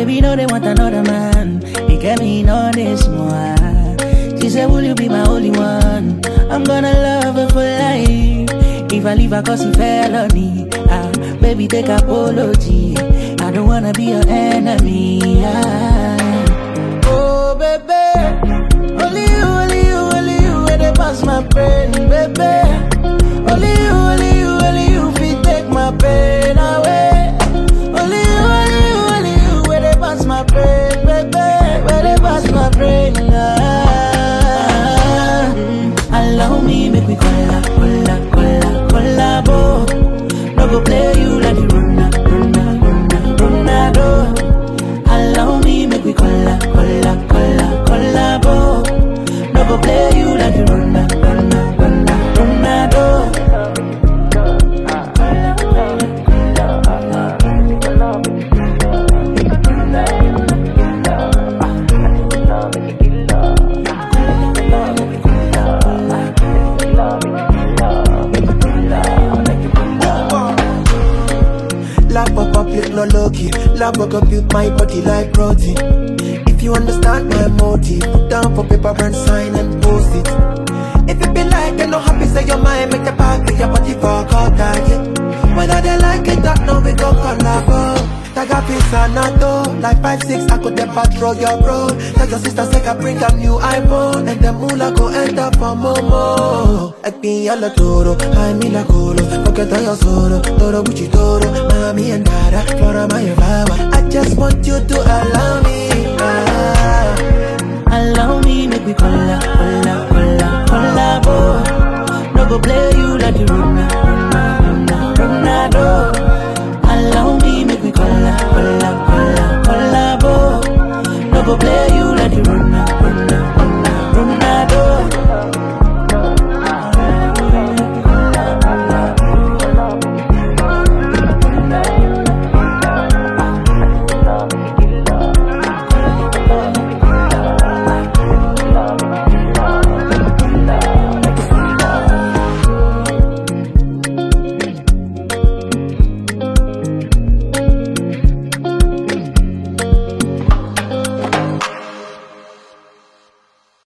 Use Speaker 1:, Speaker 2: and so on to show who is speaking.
Speaker 1: baby know they want another man. He get me on this one. She said, will you be my only one? I'm gonna love her for life. If I leave her cause he felony, baby take apology. I don't wanna be your enemy. Oh baby, only you, only you, only you, where they pass my brain, baby. Only you, only you, only you, fit take my pain away. Only you, only you, only you, where they pass my brain, baby, where they pass my brain. Allow me, make we collabo. No go play you like the Ronaldo. Allow me, make we collabo. No go play you like the Ronaldo.
Speaker 2: Lap up a plate, no lucky. Lap up build my body like protein. If you understand my motive, put down for paper and sign and post it. If you be like you're not happy, say your mind, make the back of your body for God, yeah. Whether they like it or not, we go collabo. Tag a piece and not though. Like 5-6, I could never patrol your road. Tell your sister, say I bring a new iPhone. And the moolah go end up for Momo. Like me a la toro, I me la colo. Forget all your sorrow, toro buchi toro. Mami and Dada, Flora, my flower. I just want you to allow me.
Speaker 1: Allow me, make we collabo.